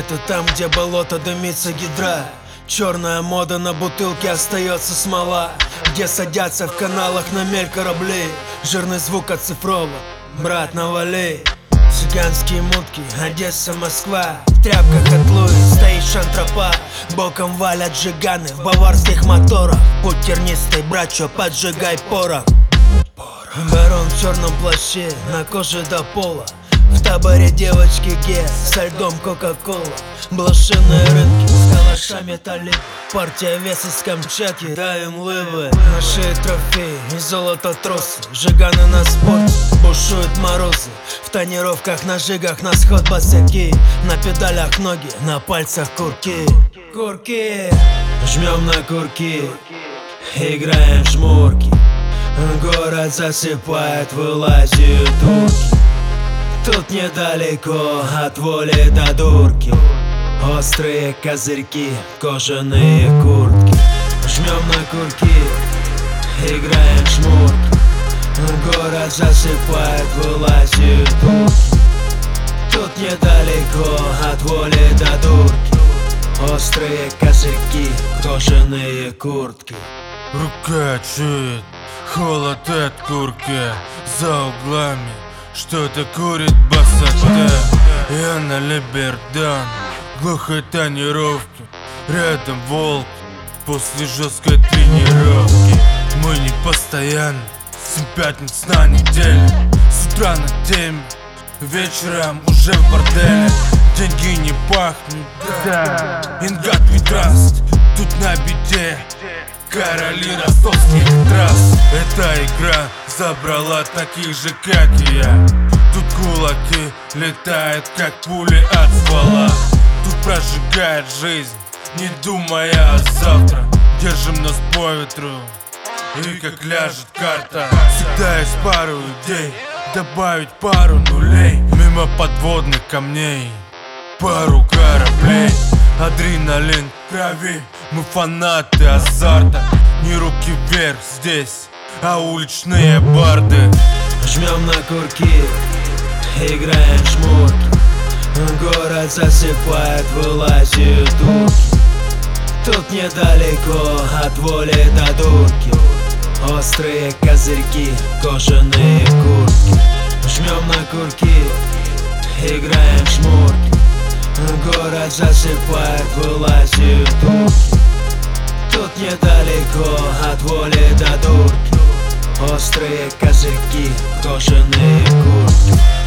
Это там, где болото дымится гидра. Черная мода, на бутылке остается смола. Где садятся в каналах на мель корабли. Жирный звук оцифрован, брат, навали. Цыганские мутки, Одесса, Москва. В тряпках от Луи стоит шантропа. Боком валят джиганы в баварских моторах. Путь тернистый, брачо, поджигай порох. Барон в черном плаще, на коже до пола. В таборе девочки ге, со льдом кока-кола. Блошиные рынки, с калашами талиб. Партия вес из Камчатки, давим лывы. На шее трофеи и золото тросы. Жиганы на спорте, бушуют морозы. В тонировках, на жигах, на сход босяки. На педалях ноги, на пальцах курки. Курки, жмем на курки, играем в жмурки. Город засыпает, вылазят турки. Тут недалеко от воли до дурки. Острые козырьки, кожаные куртки. Жмем на курки, играем в шмурки. Город засыпает, вылазят турки. Тут недалеко от воли до дурки. Острые козырьки, кожаные куртки. Рука чует холод от курки. За углами что-то курит босота. Я на Либердан, глухой тонировки. Рядом волк после жесткой тренировки. Мы не постоянно, 7 пятниц на неделе. С утра на теме, вечером уже в борделе. Деньги не пахнут, да, ингат траст. Тут на беде короли ростовских трасс. Эта игра забрала таких же, как и я. Тут кулаки летают, как пули от ствола. Тут прожигает жизнь, не думая о завтра. Держим нос по ветру, и как ляжет карта. Всегда есть пару идей, добавить пару нулей. Мимо подводных камней, пару кораблей. Адреналин в крови, мы фанаты азарта. Не руки вверх здесь, а уличные барды. Жмем на курки, играем в шмурки. Город засыпает, вылазят турки. Тут недалеко от воли до дурки. Острые козырьки, кожаные куртки. Жмем на курки, играем в шмурки. Город засыпает, вылазят турки. Тут недалеко от воли до дурки. Острые козырьки, кожаные куртки.